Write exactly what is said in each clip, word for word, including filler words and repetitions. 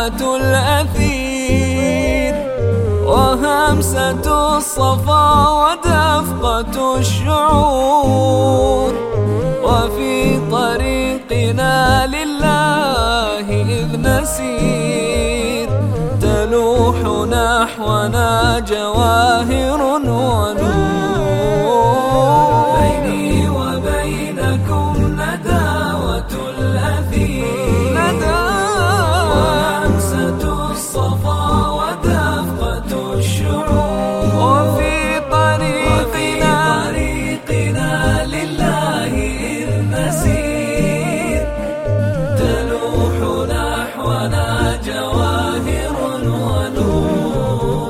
نداوة الأثير، وهمسة الصفا ودفقة الشعور. وفي طريقنا لله إذ نسير تلوح نحونا جواهر ونور. بيني وبينكم نداوة الأثير، وهمسة الصفا ودفقة الشعور. وفي طريقنا, طريقنا لله إذ نسير تلوح نحونا جواهر ونور.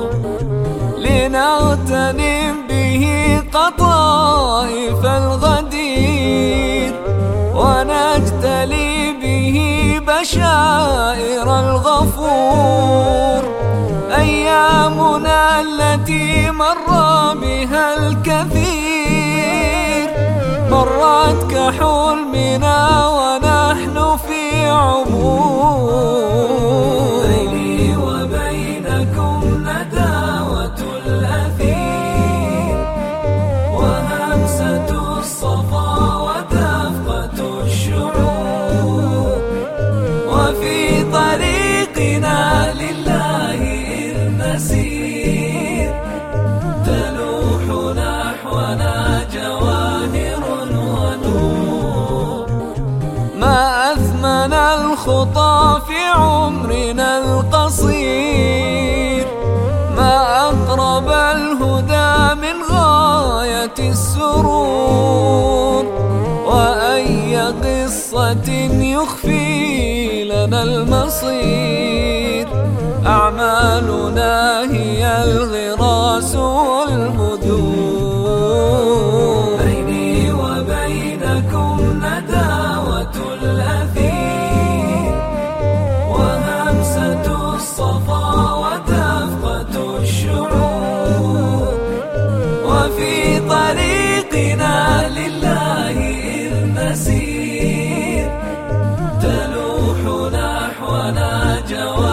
لنغتنم به قطائف الغدير، ونجتلي به بشائر الغفور. أيامنا التي مر بها الكثير مرت كحلمنا ونحن في عمور. بيني وبينكم نداوة الأثير، وهمسة الصفا ودفقة الشعور. وفي طريقنا لله إذ نسير تلوح نحونا جواهر ونور. ما أثمن الخطى في عمرنا القصير، ما أقرب الهدى من غاية السرور. وأي قصة يخفي لنا المصير، أعمالنا هي الغراس والبذور. بيني وبينكم نداوة الأثير، وهمسة الصفا ودفقة الشعور. وفي طريقنا لله إذ نسير تلوح نحونا جواهر